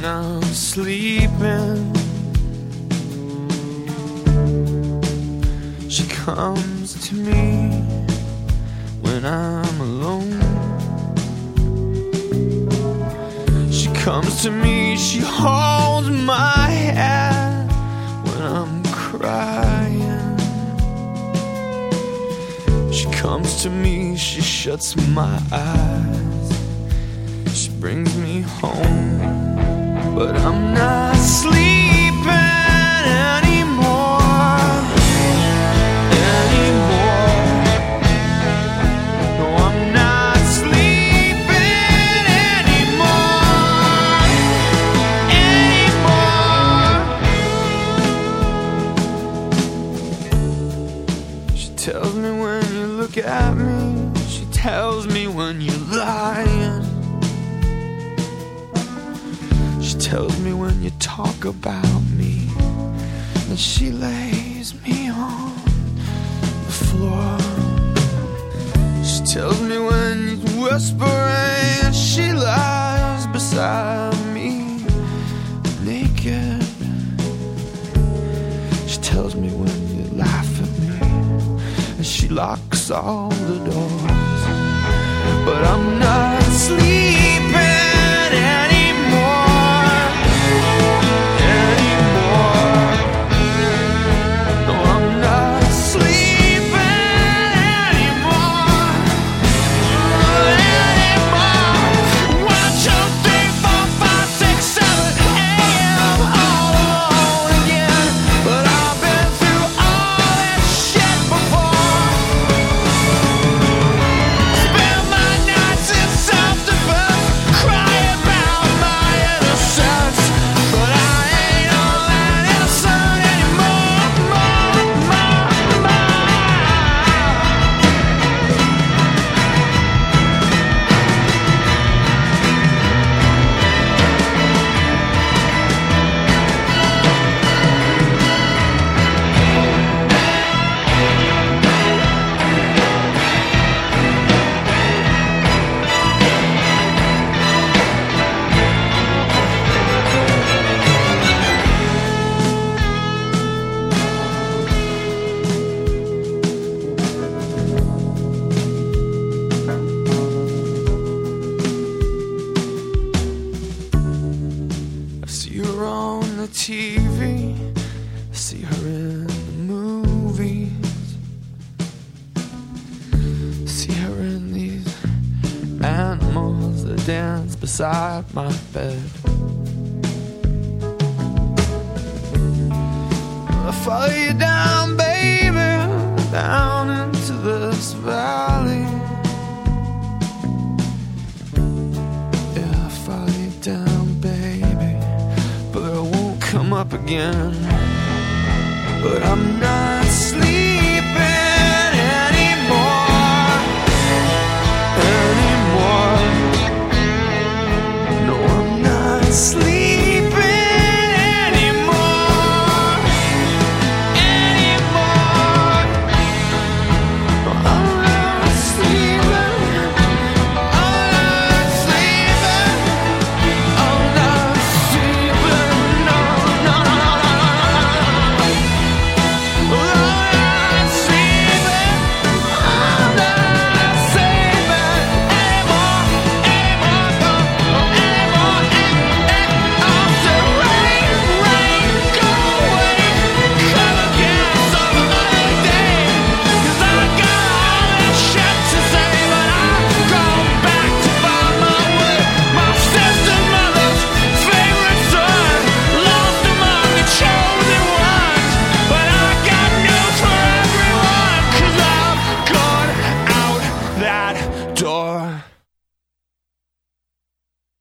when I'm sleeping. She comes to me when I'm alone. She comes to me, she holds my hand when I'm crying. She comes to me, she shuts my eyes. She brings me home, but I'm not sleeping anymore. No, I'm not sleeping anymore. She tells me when you look at me. She tells me when you're lying. She tells me when you talk about me. And she lays me on the floor. She tells me when you're whispering. She lies beside me naked. She tells me when you laugh at me. And she locks all the doors. But I'm not sleeping anymore. No, I'm not sleeping anymore. 1, 2, 3, 4, 5, 6, 7 a.m. all alone again. But I've been through all that shit before. Spend my nights in self-defense, cry about my innocence. But I ain't all that innocent anymore. I see her on the TV. I see her in the movies. I see her in these animals that dance beside my bed. I follow you down, baby, down into this valley. Yeah, I follow you down, baby, but I won't come up again. But I'm not sleeping anymore. No, I'm not sleeping.